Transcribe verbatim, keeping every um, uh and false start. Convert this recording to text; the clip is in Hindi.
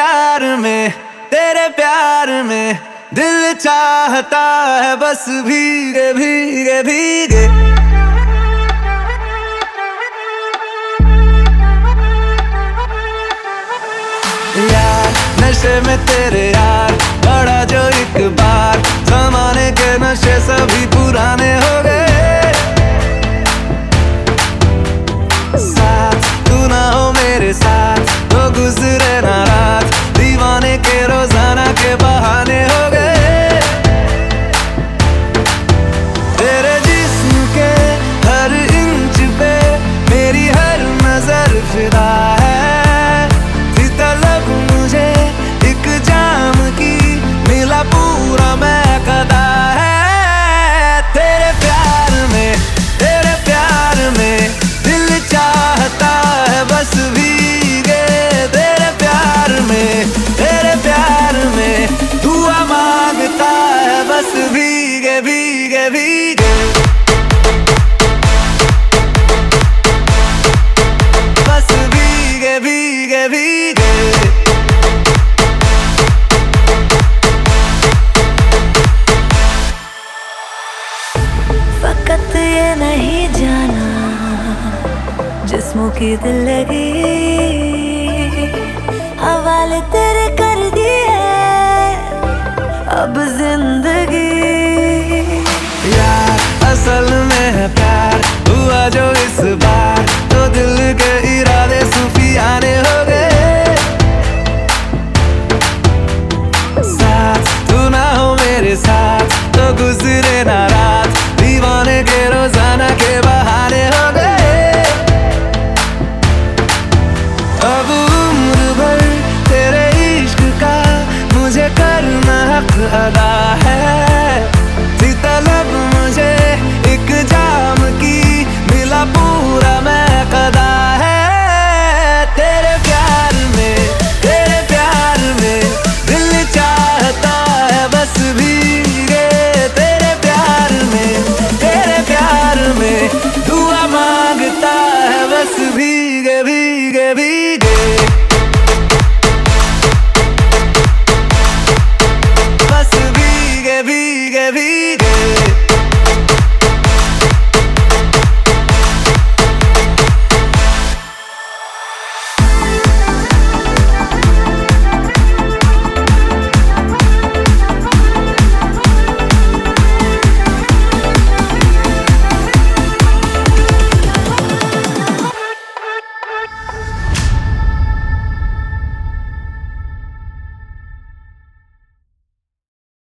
प्यार में, तेरे प्यार में दिल चाहता है बस भीगे भीगे भीगे। यार नशे में तेरे यार बड़ा जो एक बार, जमाने के नशे सभी पुराने हो गए। साथ तू ना हो मेरे साथ तो गुजरे ना रात, दीवाने के रोजाना के बहाने हो गए। तेरे जिस्म के हर इंच पे मेरी हर नजर फिदा है, थी तलब मुझे एक जाम की, मिला पूरा मैं कदा है। तेरे प्यार में, तेरे प्यार में दिल चाहता है बस भीगे। तेरे प्यार में, तेरे प्यार में दुआ मांगता है बस भीगे भीगे भीगे। बस भीगे भीगे भीगे। फकत ये नहीं जाना जिस्मों की दिल लगी, हवाले तेरे कर दिए अब जिंदगी। यार असल में है प्यार हुआ जो इस बार, तो दिल के इरादे सूफियाने हो गए। साथ तू ना हो मेरे साथ तो गुजरे ना रात, दीवाने के रोजाना के बहाने हो गए। अब उम्र भर तेरे इश्क का मुझे करना हक अदा